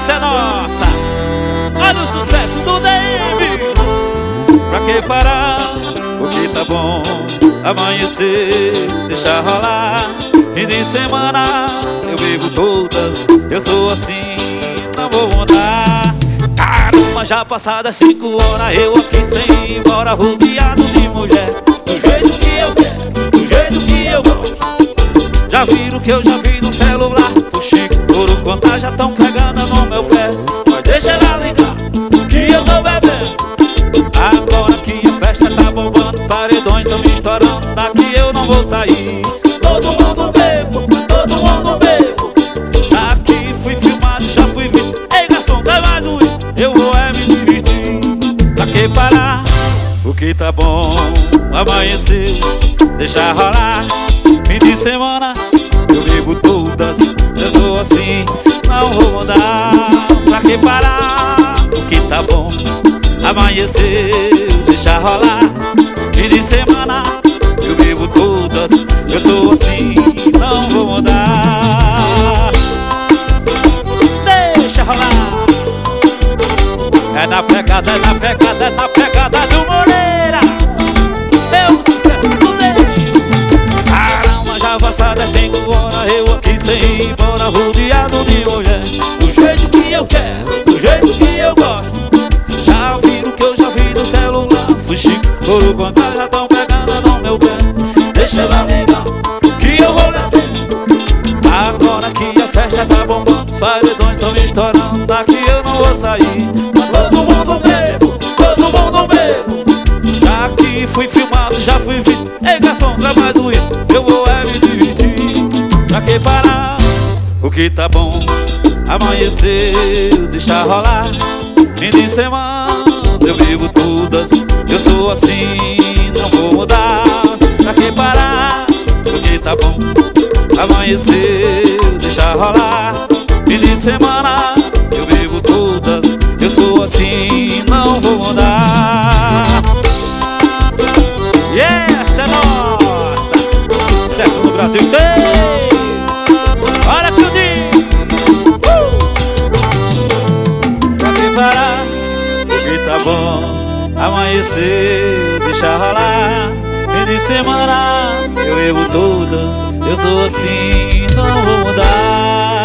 essa é nossa. Olha o sucesso do Dave. Pra que parar? O que tá bom? Amanhecer, deixar rolar. Fim de semana, eu bebo todas. Eu sou assim, não vou mudar. Caramba, já passadas 5 horas, eu aqui sem ir embora, rodeado de mulher. Do jeito que eu quero, do jeito que eu gosto. Já viram que eu já vi no celular. Fuxico, ouro, contar, já tão pegando no meu pé. Mas deixa ela ligar, que eu tô bebendo. Agora que a festa tá bombando, os paredões tão me estourando. Daqui eu não vou sair. Todo mundo bebo, todo mundo bebo. Já que fui filmado, já fui visto. Ei, garçom, dá mais um isso. Eu vou me divertir. Pra que parar? O que tá bom? Amanheceu, deixa rolar. Fim de semana, eu bebo todas. Eu sou assim, não vou mudar. Pra que parar? O que tá bom? Amanheceu, deixa rolar. Fim de semana, eu bebo todas. Eu sou assim, não vou mudar. Deixa rolar. É na pegada, é na pegada, é na pegada do Moreira. É o sucesso do Dave. Caramba, já passadas 5 horas, eu aqui sem ir embora, rodeado de mulher. Do jeito que eu quero, do jeito que eu gosto. Já viram que eu já vi no celular. Fuxico, ouro, contar, já tão pegando no meu pé. Deixa ela ligar, que eu vou levar. Agora que a festa tá bombando, os paredões tão me estourando. Daqui eu não vou sair. Todo mundo bebo, todo mundo bebo. Já que fui filmado, já fui visto. Ei, garçom, traz mais um isso. Eu vou me divertir. Pra que parar? O que tá bom? Amanhecer, deixa rolar. Fim de semana, eu bebo todas. Eu sou assim, não vou mudar. Pra que parar? O que tá bom? Amanhecer, deixa rolar. Fim de semana, eu bebo todas. Eu sou assim, não vou mudar. E essa é nossa. Sucesso no Brasil inteiro. Olha que eu digo. Pra que parar? O que tá bom? Amanhecer, deixa rolar. Fim de semana, eu bebo todas. Eu sou assim, não vou mudar.